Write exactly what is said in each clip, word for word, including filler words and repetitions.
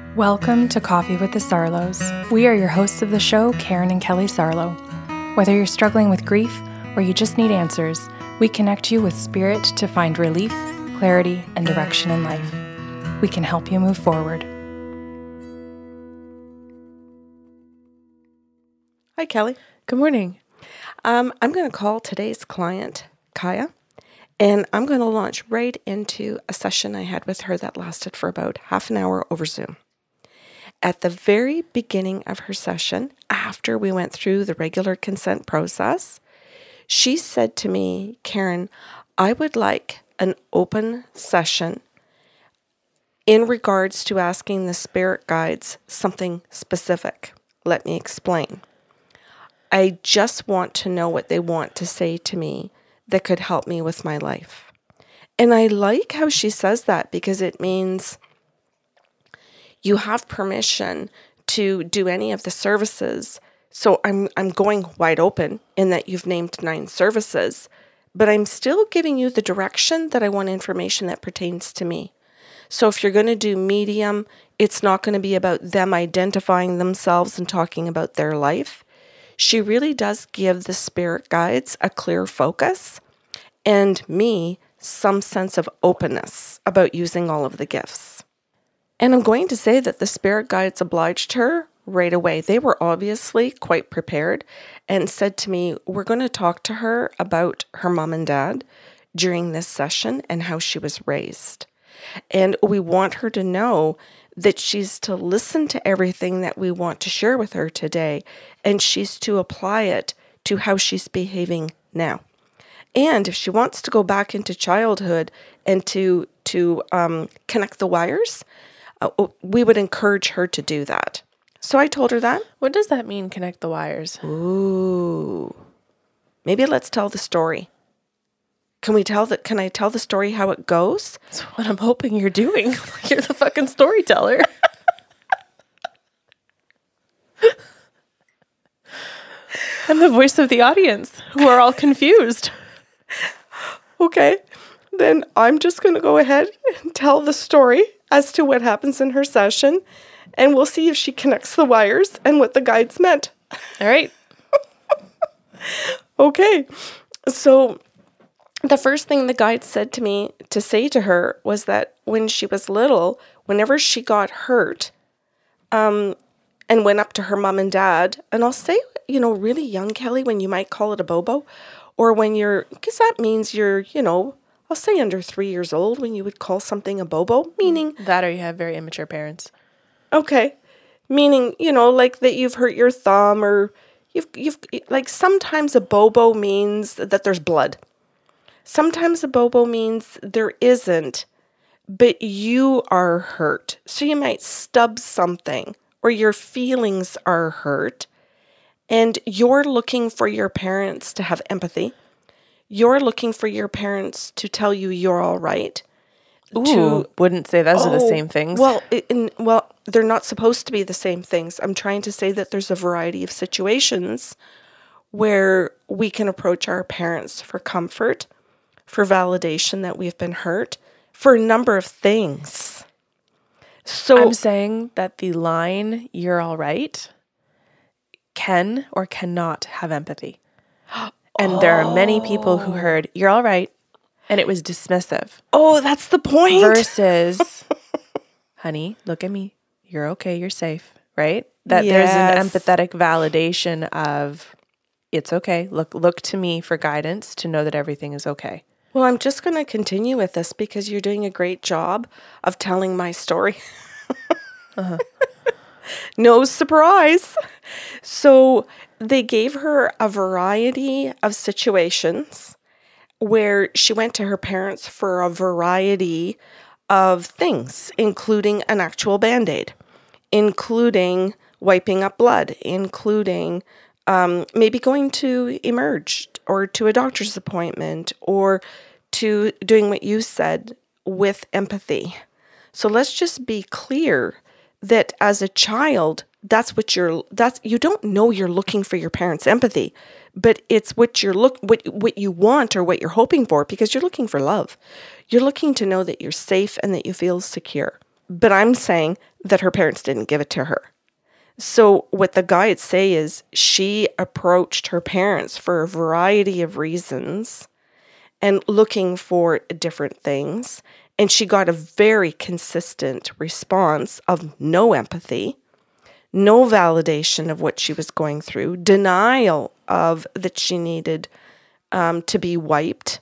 Welcome to Coffee with the Sarlos. We are your hosts of the show, Karen and Kelly Sarlo. Whether you're struggling with grief or you just need answers, we connect you with spirit to find relief, clarity, and direction in life. We can help you move forward. Hi, Kelly. Good morning. Um, I'm going to call today's client, Kaya, and I'm going to launch right into a session I had with her that lasted for about half an hour over Zoom. At the very beginning of her session, after we went through the regular consent process, she said to me, Karen, I would like an open session in regards to asking the spirit guides something specific. Let me explain. I just want to know what they want to say to me that could help me with my life. And I like how she says that because it means you have permission to do any of the services. So I'm I'm going wide open in that you've named nine services, but I'm still giving you the direction that I want information that pertains to me. So if you're going to do medium, it's not going to be about them identifying themselves and talking about their life. She really does give the spirit guides a clear focus and me some sense of openness about using all of the gifts. And I'm going to say that the spirit guides obliged her right away. They were obviously quite prepared and said to me, we're going to talk to her about her mom and dad during this session and how she was raised. And we want her to know that she's to listen to everything that we want to share with her today, and she's to apply it to how she's behaving now. And if she wants to go back into childhood and to, to um, connect the wires, Uh, we would encourage her to do that. So I told her that. What does that mean, connect the wires? Ooh. Maybe let's tell the story. Can we tell that? Can I tell the story how it goes? That's what I'm hoping you're doing. You're the fucking storyteller. I'm the voice of the audience who are all confused. Okay. Then I'm just going to go ahead and tell the story as to what happens in her session, and we'll see if she connects the wires and what the guides meant. All right. Okay. So the first thing the guide said to me to say to her was that when she was little, whenever she got hurt, um, and went up to her mom and dad, and I'll say, you know, really young, Kelly, when you might call it a bobo, or when you're, because that means you're, you know, I'll say under three years old when you would call something a bobo, meaning... That or you have very immature parents. Okay. Meaning, you know, like that you've hurt your thumb or you've, you've, like sometimes a bobo means that there's blood. Sometimes a bobo means there isn't, but you are hurt. So you might stub something or your feelings are hurt and you're looking for your parents to have empathy. You're looking for your parents to tell you you're all right. Ooh, to, wouldn't say those oh, are the same things. Well, in, well, they're not supposed to be the same things. I'm trying to say that there's a variety of situations where we can approach our parents for comfort, for validation that we've been hurt, for a number of things. So I'm saying that the line, you're all right, can or cannot have empathy. And oh. There are many people who heard, you're all right, and it was dismissive. Oh, that's the point. Versus, honey, look at me. You're okay. You're safe, right? That yes. There's an empathetic validation of, it's okay. Look, look to me for guidance to know that everything is okay. Well, I'm just going to continue with this because you're doing a great job of telling my story. uh-huh. No surprise. So they gave her a variety of situations where she went to her parents for a variety of things, including an actual Band-Aid, including wiping up blood, including um, maybe going to Emerge or to a doctor's appointment or to doing what you said with empathy. So let's just be clear that as a child, that's what you're, that's, you don't know you're looking for your parents' empathy, but it's what you're look, what, what you want or what you're hoping for because you're looking for love. You're looking to know that you're safe and that you feel secure. but I'm saying that her parents didn't give it to her. So what the guides say is she approached her parents for a variety of reasons and looking for different things. And she got a very consistent response of no empathy, no validation of what she was going through, denial of that she needed um, to be wiped.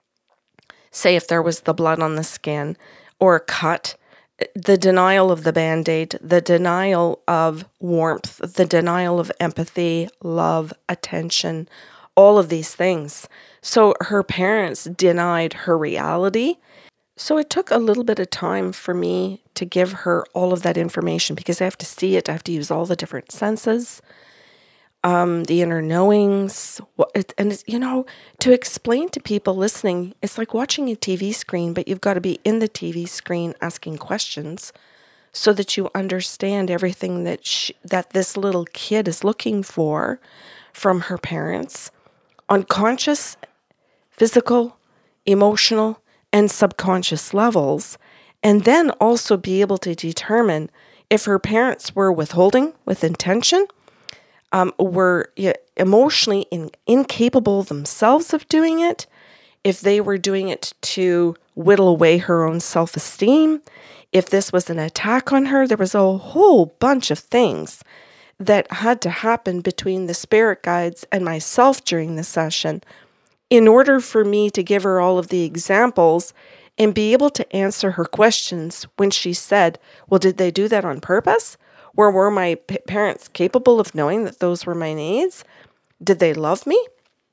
Say if there was the blood on the skin or a cut, the denial of the Band-Aid, the denial of warmth, the denial of empathy, love, attention, all of these things. So her parents denied her reality. So it took a little bit of time for me to give her all of that information because I have to see it. I have to use all the different senses, um, the inner knowings. And, it's, you know, to explain to people listening, it's like watching a T V screen, but you've got to be in the T V screen asking questions so that you understand everything that she, that this little kid is looking for from her parents on conscious, physical, emotional, and subconscious levels, and then also be able to determine if her parents were withholding with intention, um, were yeah, emotionally in, incapable themselves of doing it, if they were doing it to whittle away her own self-esteem, if this was an attack on her. There was a whole bunch of things that had to happen between the spirit guides and myself during the session in order for me to give her all of the examples and be able to answer her questions when she said, well, did they do that on purpose? Or were my p- parents capable of knowing that those were my needs? Did they love me?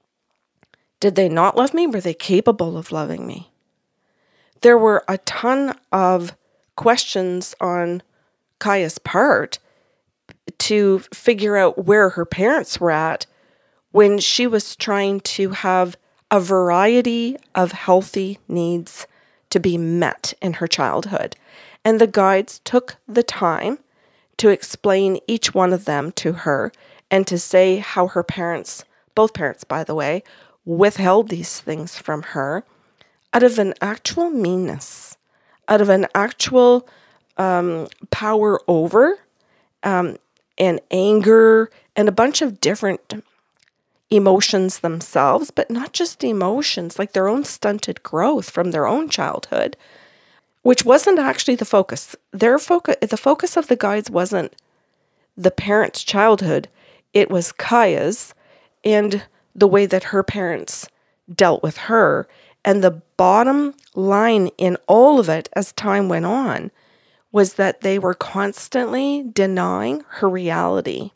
Did they not love me? Were they capable of loving me? There were a ton of questions on Kaya's part to figure out where her parents were at when she was trying to have a variety of healthy needs to be met in her childhood. And the guides took the time to explain each one of them to her and to say how her parents, both parents, by the way, withheld these things from her out of an actual meanness, out of an actual um, power over um, and anger and a bunch of different emotions themselves, but not just emotions, like their own stunted growth from their own childhood, which wasn't actually the focus. Their focus, the focus of the guides wasn't the parents' childhood. It was Kaya's and the way that her parents dealt with her. And the bottom line in all of it as time went on was that they were constantly denying her reality.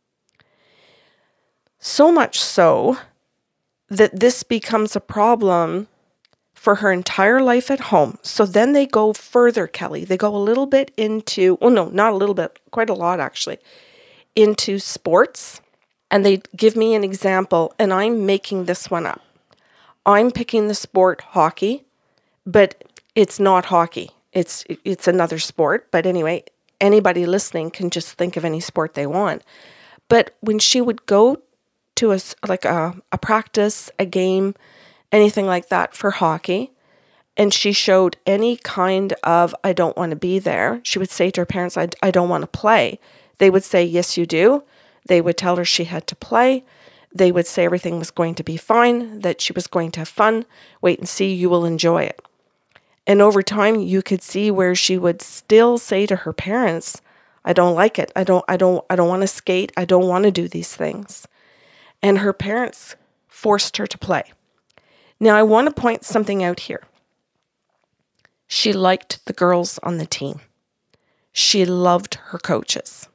So much so that this becomes a problem for her entire life at home. So then they go further, Kelly. They go a little bit into, well, no, not a little bit, quite a lot actually, into sports. And they give me an example, and I'm making this one up. I'm picking the sport hockey, but it's not hockey. It's it's another sport. But anyway, anybody listening can just think of any sport they want. But when she would go to a, like a, a practice, a game, anything like that for hockey, and she showed any kind of, I don't want to be there, she would say to her parents, I, I don't want to play. They would say, yes, you do. They would tell her she had to play. They would say everything was going to be fine, that she was going to have fun. Wait and see, you will enjoy it. And over time, you could see where she would still say to her parents, I don't like it. I don't, I don't, I don't want to skate. I don't want to do these things. And her parents forced her to play. Now, I want to point something out here. She liked the girls on the team. She loved her coaches.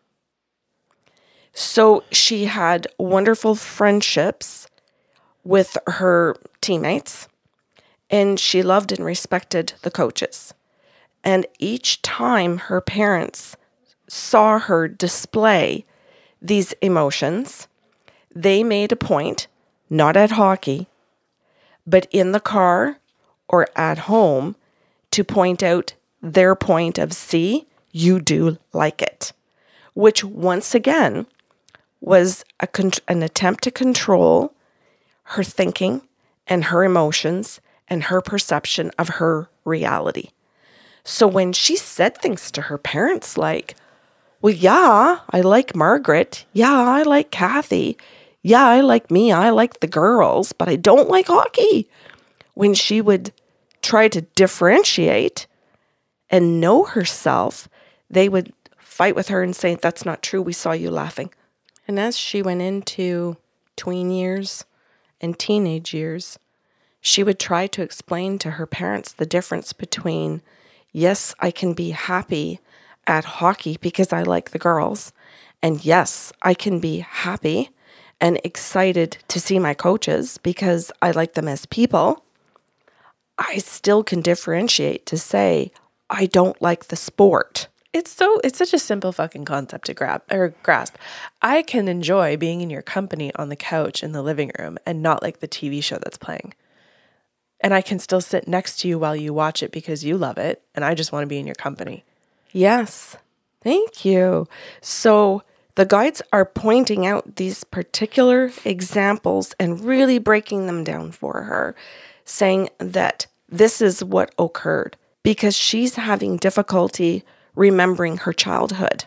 So she had wonderful friendships with her teammates, and she loved and respected the coaches. And each time her parents saw her display these emotions, they made a point, not at hockey, but in the car or at home, to point out their point of, see, you do like it, which once again was a con- an attempt to control her thinking and her emotions and her perception of her reality. So when she said things to her parents like, well, yeah, I like Margaret. Yeah, I like Kathy. Yeah, I like me. I like the girls, but I don't like hockey. When she would try to differentiate and know herself, they would fight with her and say, that's not true. We saw you laughing. And as she went into tween years and teenage years, she would try to explain to her parents the difference between, yes, I can be happy at hockey because I like the girls, and yes, I can be happy and excited to see my coaches because I like them as people. I still can differentiate to say, I don't like the sport. It's so it's such a simple fucking concept to grab or grasp. I can enjoy being in your company on the couch in the living room and not like the T V show that's playing. And I can still sit next to you while you watch it because you love it and I just want to be in your company. Yes. Thank you. So the guides are pointing out these particular examples and really breaking them down for her, saying that this is what occurred because she's having difficulty remembering her childhood.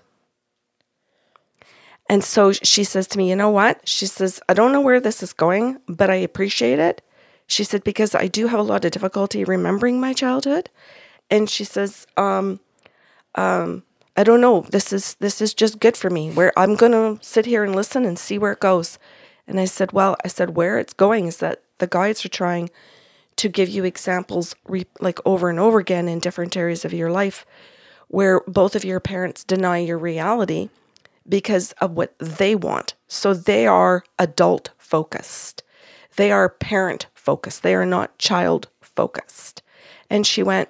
And so she says to me, you know what? She says, I don't know where this is going, but I appreciate it. She said, because I do have a lot of difficulty remembering my childhood. And she says, um, um, I don't know. This is this is just good for me. Where I'm going to sit here and listen and see where it goes. And I said, well, I said, where it's going is that the guides are trying to give you examples re- like over and over again in different areas of your life where both of your parents deny your reality because of what they want. So they are adult focused. They are parent focused. They are not child focused. And she went,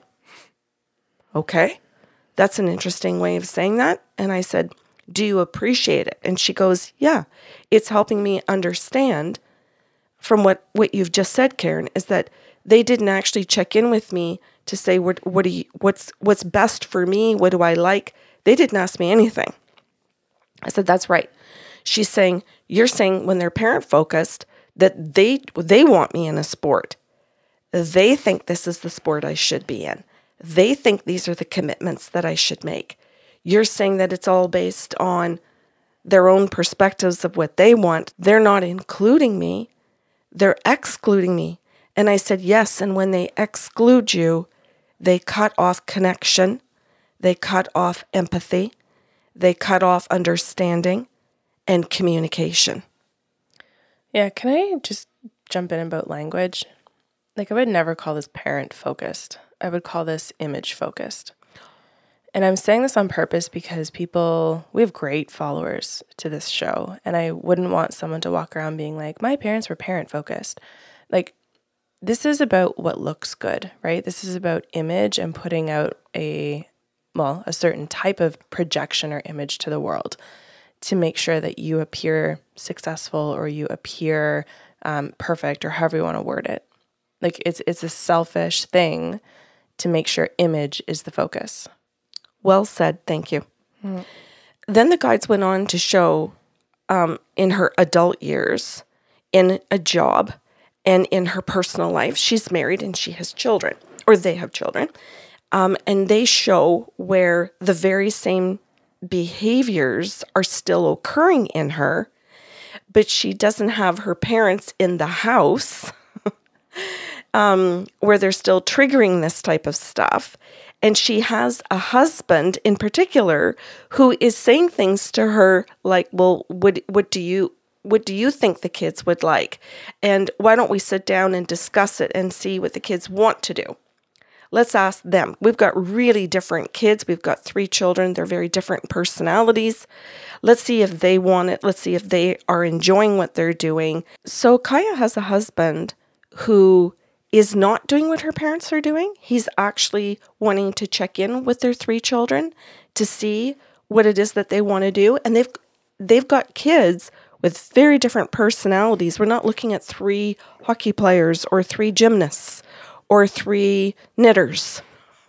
okay, that's an interesting way of saying that. And I said, do you appreciate it? And she goes, yeah, it's helping me understand from what, what you've just said, Karen, is that they didn't actually check in with me to say, what, what do you, what's, what's best for me? What do I like? They didn't ask me anything. I said, that's right. She's saying, you're saying when they're parent focused that they, they want me in a sport. They think this is the sport I should be in. They think these are the commitments that I should make. You're saying that it's all based on their own perspectives of what they want. They're not including me. They're excluding me. And I said, yes. And when they exclude you, they cut off connection. They cut off empathy. They cut off understanding and communication. Yeah. Can I just jump in about language? Like, I would never call this parent focused. I would call this image focused. And I'm saying this on purpose because people, we have great followers to this show. And I wouldn't want someone to walk around being like, my parents were parent focused. Like, this is about what looks good, right? This is about image and putting out a, well, a certain type of projection or image to the world to make sure that you appear successful or you appear um, perfect or however you want to word it. Like, it's it's a selfish thing to make sure image is the focus. Well said. Thank you. Mm. Then the guides went on to show um, in her adult years, in a job, and in her personal life, she's married and she has children, or they have children. Um, and they show where the very same behaviors are still occurring in her, but she doesn't have her parents in the house um, where they're still triggering this type of stuff. And she has a husband in particular who is saying things to her like, well, what, what do you, what do you think the kids would like? And why don't we sit down and discuss it and see what the kids want to do? Let's ask them. We've got really different kids. We've got three children. They're very different personalities. Let's see if they want it. Let's see if they are enjoying what they're doing. So Kaya has a husband who is not doing what her parents are doing. He's actually wanting to check in with their three children to see what it is that they want to do. And they've they've got kids with very different personalities. We're not looking at three hockey players or three gymnasts or three knitters,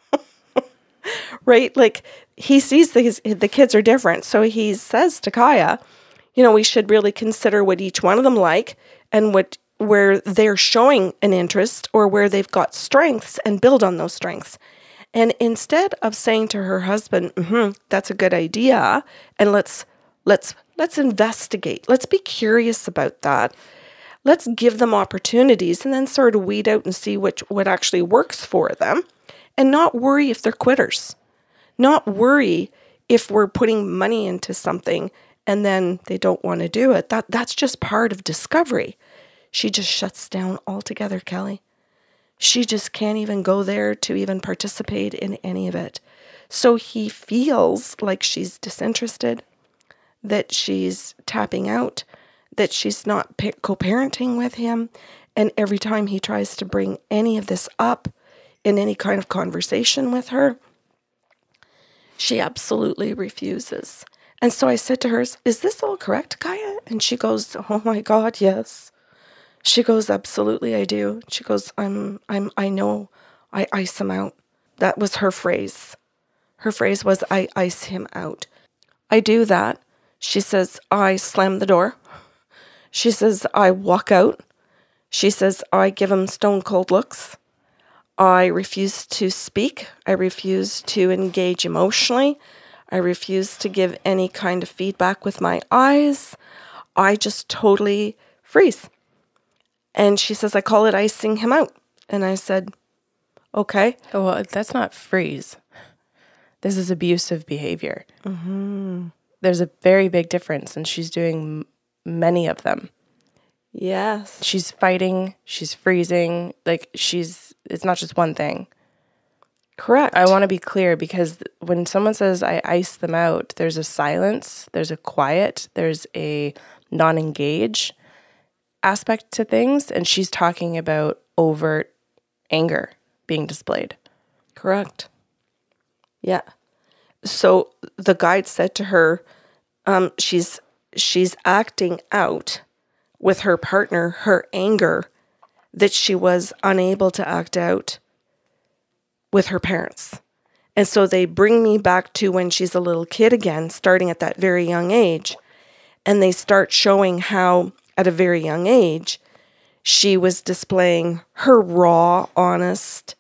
right? Like, he sees the, the kids are different. So he says to Kaya, you know, we should really consider what each one of them like and what where they're showing an interest or where they've got strengths and build on those strengths. And instead of saying to her husband, mm-hmm, that's a good idea, and let's let's let's investigate. Let's be curious about that. Let's give them opportunities and then sort of weed out and see which what actually works for them, and not worry if they're quitters. Not worry if we're putting money into something and then they don't want to do it. That that's just part of discovery. She just shuts down altogether, Kelly. She just can't even go there to even participate in any of it. So he feels like she's disinterested, that she's tapping out, that she's not co-parenting with him. And every time he tries to bring any of this up in any kind of conversation with her, she absolutely refuses. And so I said to her, is this all correct, Kaya? And she goes, oh my God, yes. She goes, absolutely, I do. She goes, I'm, I'm, I know I ice him out. That was her phrase. Her phrase was, I ice him out. I do that. She says, I slam the door. She says, I walk out. She says, I give him stone cold looks. I refuse to speak. I refuse to engage emotionally. I refuse to give any kind of feedback with my eyes. I just totally freeze. And she says, I call it icing him out. And I said, okay. Oh, well, that's not freeze. This is abusive behavior. Mm-hmm. There's a very big difference, and she's doing m- many of them. Yes. She's fighting. She's freezing. Like, she's, it's not just one thing. Correct. I want to be clear, because when someone says I ice them out, there's a silence, there's a quiet, there's a non-engage aspect to things, and she's talking about overt anger being displayed. Correct. Yeah. So the guide said to her, um, she's she's acting out with her partner her anger that she was unable to act out with her parents. And so they bring me back to when she's a little kid again, starting at that very young age, and they start showing how at a very young age, she was displaying her raw, honest,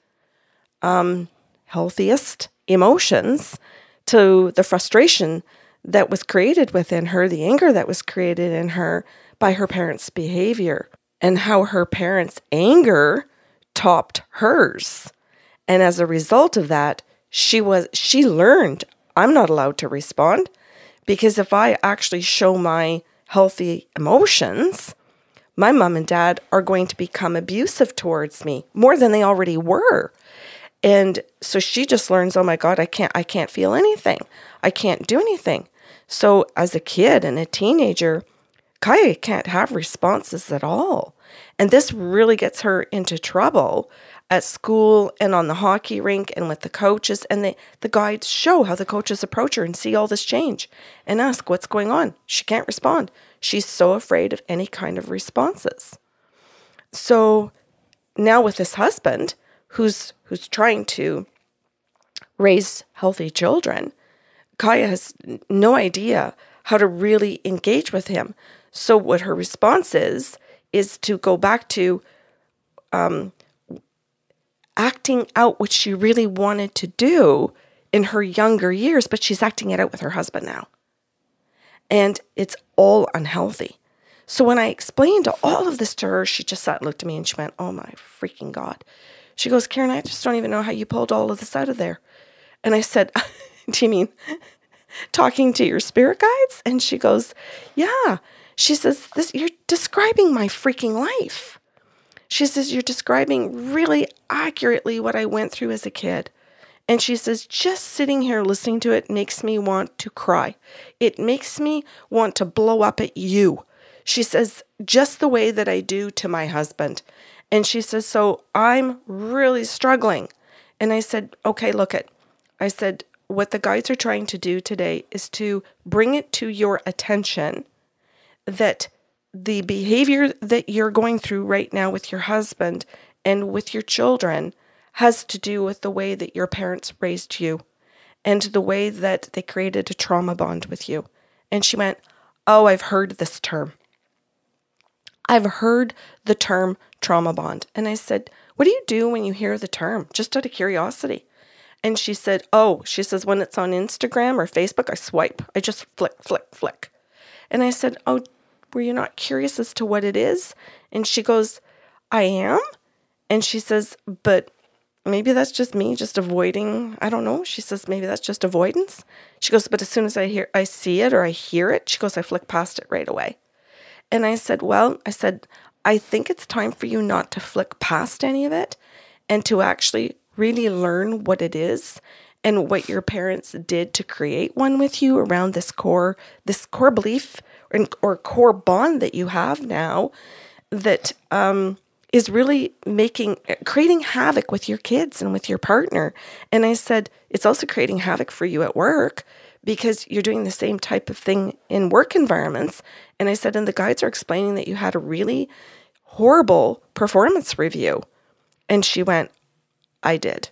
um, healthiest emotions to the frustration that was created within her, the anger that was created in her by her parents' behavior, and how her parents' anger topped hers. And as a result of that, she was she learned, I'm not allowed to respond, because if I actually show my healthy emotions, my mom and dad are going to become abusive towards me more than they already were. And so she just learns, oh my God, I can't, I can't feel anything. I can't do anything. So as a kid and a teenager, Kaya can't have responses at all. And this really gets her into trouble at school and on the hockey rink and with the coaches. And the, the guides show how the coaches approach her and see all this change and ask what's going on. She can't respond. She's so afraid of any kind of responses. So now with this husband who's who's trying to raise healthy children, Kaya has no idea how to really engage with him. So what her response is, is to go back to um, acting out what she really wanted to do in her younger years, but she's acting it out with her husband now. And it's all unhealthy. So when I explained all of this to her, she just sat and looked at me and she went, oh my freaking God. She goes, Karen, I just don't even know how you pulled all of this out of there. And I said, do you mean talking to your spirit guides? And she goes, yeah. She says, "This you're describing my freaking life." She says, you're describing really accurately what I went through as a kid. And she says, just sitting here listening to it makes me want to cry. It makes me want to blow up at you. She says, just the way that I do to my husband. And she says, so I'm really struggling. And I said, okay, look it. I said, what the guides are trying to do today is to bring it to your attention that the behavior that you're going through right now with your husband and with your children has to do with the way that your parents raised you and the way that they created a trauma bond with you. And she went, oh, I've heard this term. I've heard the term trauma bond. And I said, what do you do when you hear the term? Just out of curiosity. And she said, oh, she says, when it's on Instagram or Facebook, I swipe. I just flick, flick, flick. And I said, oh, were you not curious as to what it is? And she goes, I am. And she says, but maybe that's just me just avoiding, I don't know. She says, maybe that's just avoidance. She goes, but as soon as I hear, I see it or I hear it, she goes, I flick past it right away. And I said, well, I said, I think it's time for you not to flick past any of it and to actually really learn what it is and what your parents did to create one with you around this core, this core belief or, or core bond that you have now that um, is really making, creating havoc with your kids and with your partner. And I said, it's also creating havoc for you at work because you're doing the same type of thing in work environments. And I said, and the guides are explaining that you had a really horrible performance review. And she went, I did.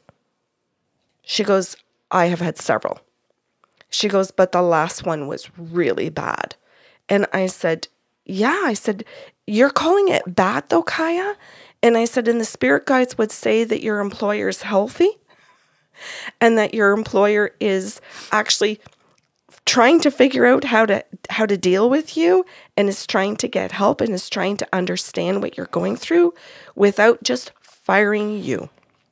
She goes, I have had several. She goes, but the last one was really bad. And I said, yeah, I said, you're calling it bad though, Kaya? And I said, and the spirit guides would say that your employer is healthy and that your employer is actually trying to figure out how to how to deal with you and is trying to get help and is trying to understand what you're going through without just firing you.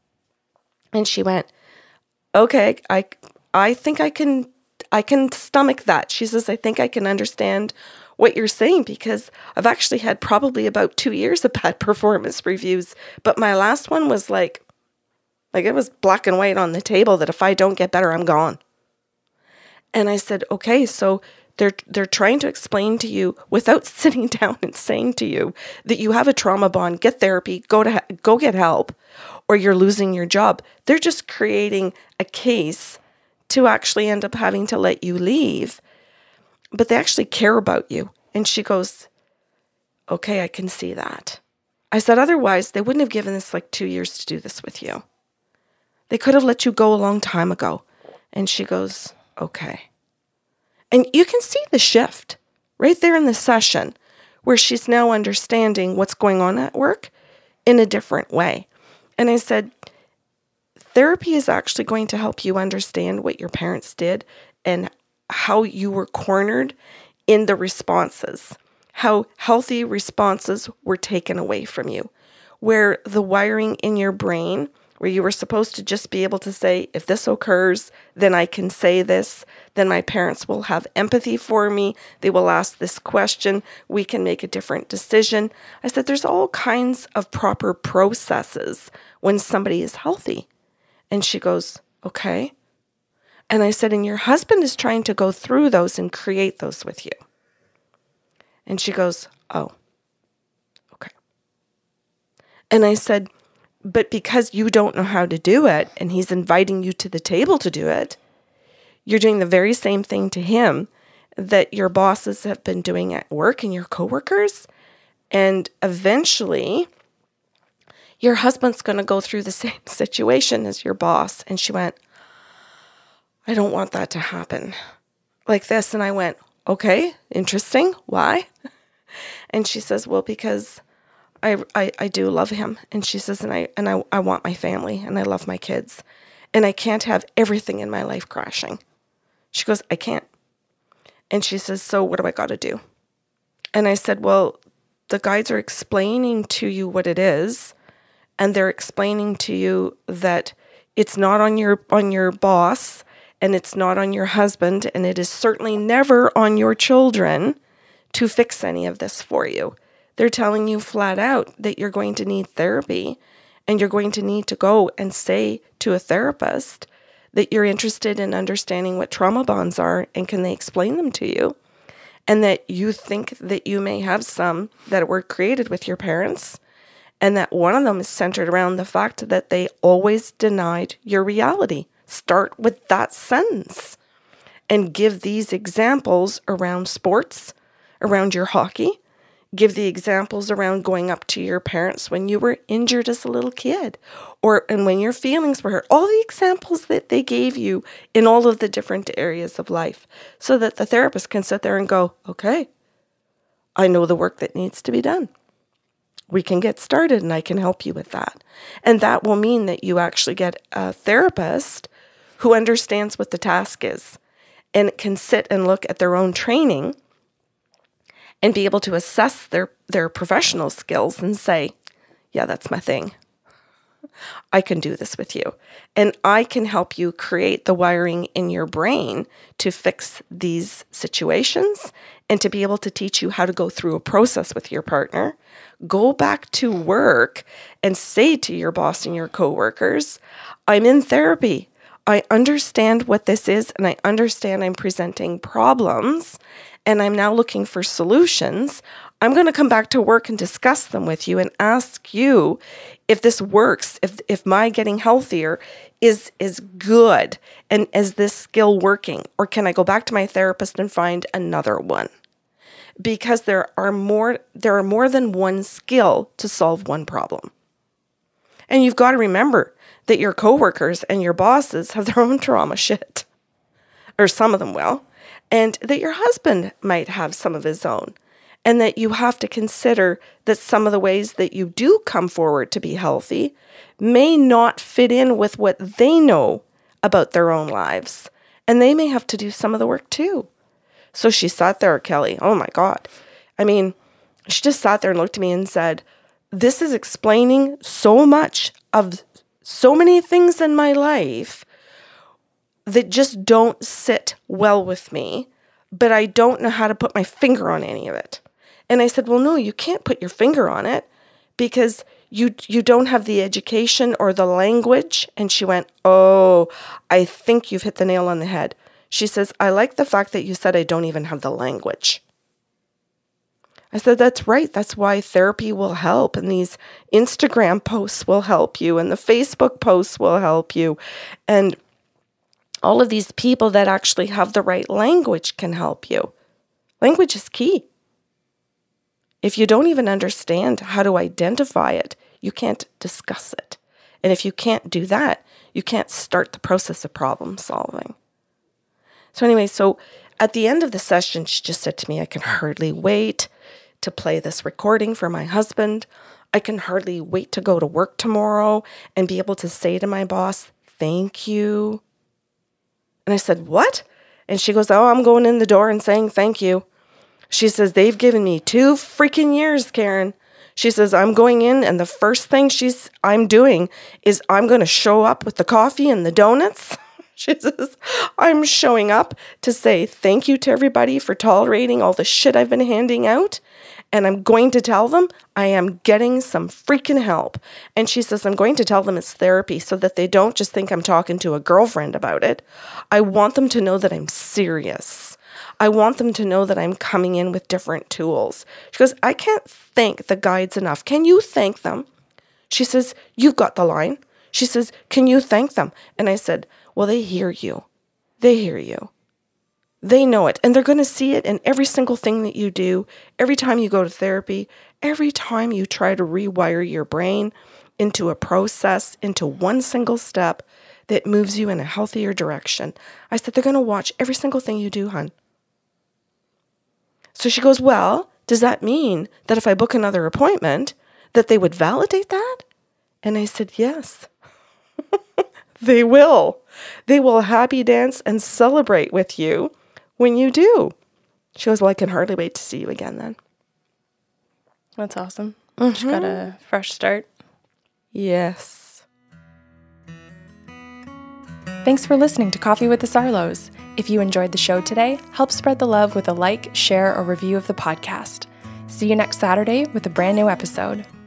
And she went, okay, I I think I can I can stomach that. She says, I think I can understand what you're saying because I've actually had probably about two years of bad performance reviews. But my last one was like, like it was black and white on the table that if I don't get better, I'm gone. And I said, okay, so they're they're trying to explain to you without sitting down and saying to you that you have a trauma bond, get therapy, go to go get help, or you're losing your job. They're just creating a case to actually end up having to let you leave, but they actually care about you. And she goes, okay, I can see that. I said, otherwise, they wouldn't have given us like two years to do this with you. They could have let you go a long time ago. And she goes, okay. And you can see the shift right there in the session where she's now understanding what's going on at work in a different way. And I said, therapy is actually going to help you understand what your parents did and how you were cornered in the responses, how healthy responses were taken away from you, where the wiring in your brain, where you were supposed to just be able to say, if this occurs, then I can say this, then my parents will have empathy for me, they will ask this question, we can make a different decision. I said, there's all kinds of proper processes when somebody is healthy. And she goes, okay. And I said, and your husband is trying to go through those and create those with you. And she goes, oh, okay. And I said, but because you don't know how to do it and he's inviting you to the table to do it, you're doing the very same thing to him that your bosses have been doing at work and your coworkers. And eventually your husband's going to go through the same situation as your boss. And she went, I don't want that to happen like this. And I went, okay, interesting. Why? And she says, well, because I, I, I do love him. And she says, and I and I, I want my family and I love my kids. And I can't have everything in my life crashing. She goes, I can't. And she says, so what do I got to do? And I said, well, the guides are explaining to you what it is. And they're explaining to you that it's not on your on your boss and it's not on your husband. And it is certainly never on your children to fix any of this for you. They're telling you flat out that you're going to need therapy and you're going to need to go and say to a therapist that you're interested in understanding what trauma bonds are and can they explain them to you, and that you think that you may have some that were created with your parents and that one of them is centered around the fact that they always denied your reality. Start with that sentence and give these examples around sports, around your hockey. Give the examples around going up to your parents when you were injured as a little kid or and when your feelings were hurt. All the examples that they gave you in all of the different areas of life so that the therapist can sit there and go, okay, I know the work that needs to be done. We can get started and I can help you with that. And that will mean that you actually get a therapist who understands what the task is and can sit and look at their own training and be able to assess their, their professional skills and say, yeah, that's my thing. I can do this with you. And I can help you create the wiring in your brain to fix these situations and to be able to teach you how to go through a process with your partner. Go back to work and say to your boss and your coworkers, I'm in therapy. I understand what this is, and I understand I'm presenting problems, and I'm now looking for solutions. I'm going to come back to work and discuss them with you and ask you if this works, if if my getting healthier is is good, and is this skill working, or can I go back to my therapist and find another one? Because there are more there are more than one skill to solve one problem. And you've got to remember that your coworkers and your bosses have their own trauma shit, or some of them will, and that your husband might have some of his own. And that you have to consider that some of the ways that you do come forward to be healthy may not fit in with what they know about their own lives. And they may have to do some of the work too. So she sat there, Kelly. Oh my God. I mean, she just sat there and looked at me and said, this is explaining so much of so many things in my life that just don't sit well with me, but I don't know how to put my finger on any of it. And I said, well, no, you can't put your finger on it because you you don't have the education or the language. And she went, oh, I think you've hit the nail on the head. She says, I like the fact that you said I don't even have the language. I said, that's right. That's why therapy will help. And these Instagram posts will help you. And the Facebook posts will help you. And all of these people that actually have the right language can help you. Language is key. If you don't even understand how to identify it, you can't discuss it. And if you can't do that, you can't start the process of problem solving. So anyway, so at the end of the session, she just said to me, I can hardly wait to play this recording for my husband. I can hardly wait to go to work tomorrow and be able to say to my boss, thank you. And I said, what? And she goes, oh, I'm going in the door and saying thank you. She says, they've given me two freaking years, Karen. She says, I'm going in and the first thing she's I'm doing is I'm going to show up with the coffee and the donuts. She says, I'm showing up to say thank you to everybody for tolerating all the shit I've been handing out. And I'm going to tell them I am getting some freaking help. And she says, I'm going to tell them it's therapy so that they don't just think I'm talking to a girlfriend about it. I want them to know that I'm serious. I want them to know that I'm coming in with different tools. She goes, I can't thank the guides enough. Can you thank them? She says, you've got the line. She says, can you thank them? And I said, well, they hear you. They hear you. They know it. And they're going to see it in every single thing that you do, every time you go to therapy, every time you try to rewire your brain into a process, into one single step that moves you in a healthier direction. I said, they're going to watch every single thing you do, hon. So she goes, well, does that mean that if I book another appointment, that they would validate that? And I said, yes, they will. They will happy dance and celebrate with you when you do. She goes, well, I can hardly wait to see you again then. That's awesome. Mm-hmm. She got a fresh start. Yes. Thanks for listening to Coffee with the Sarlos. If you enjoyed the show today, help spread the love with a like, share, or review of the podcast. See you next Saturday with a brand new episode.